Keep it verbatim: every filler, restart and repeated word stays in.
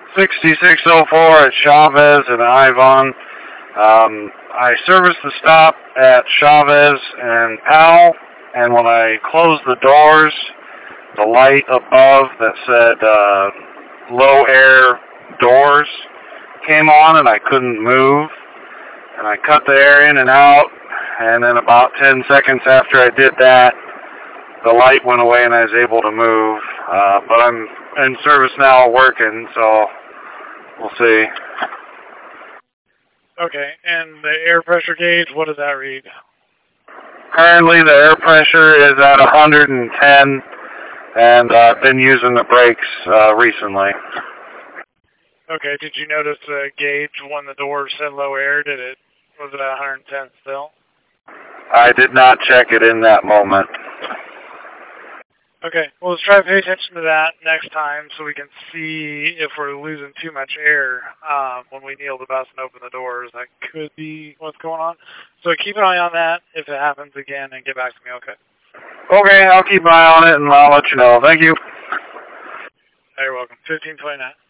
sixty-six oh four at Chavez and Ivan. Um, I serviced the stop at Chavez and Powell, and when I closed the doors, the light above that said uh, low air doors came on and I couldn't move. And I cut the air in and out, and then about ten seconds after I did that, the light went away and I was able to move. Uh, but I'm in service now working, so we'll see. Okay, and the air pressure gauge, what does that read? Currently the air pressure is at one hundred ten, and uh, I've been using the brakes uh, recently. Okay, did you notice the gauge when the door said low air? Did it, was it at one hundred ten still? I did not check it in that moment. Okay, well, let's try to pay attention to that next time so we can see if we're losing too much air um, when we kneel the bus and open the doors. That could be what's going on. So keep an eye on that if it happens again and get back to me, okay? Okay, I'll keep an eye on it and I'll let you know. Thank you. You're welcome. fifteen twenty-nine.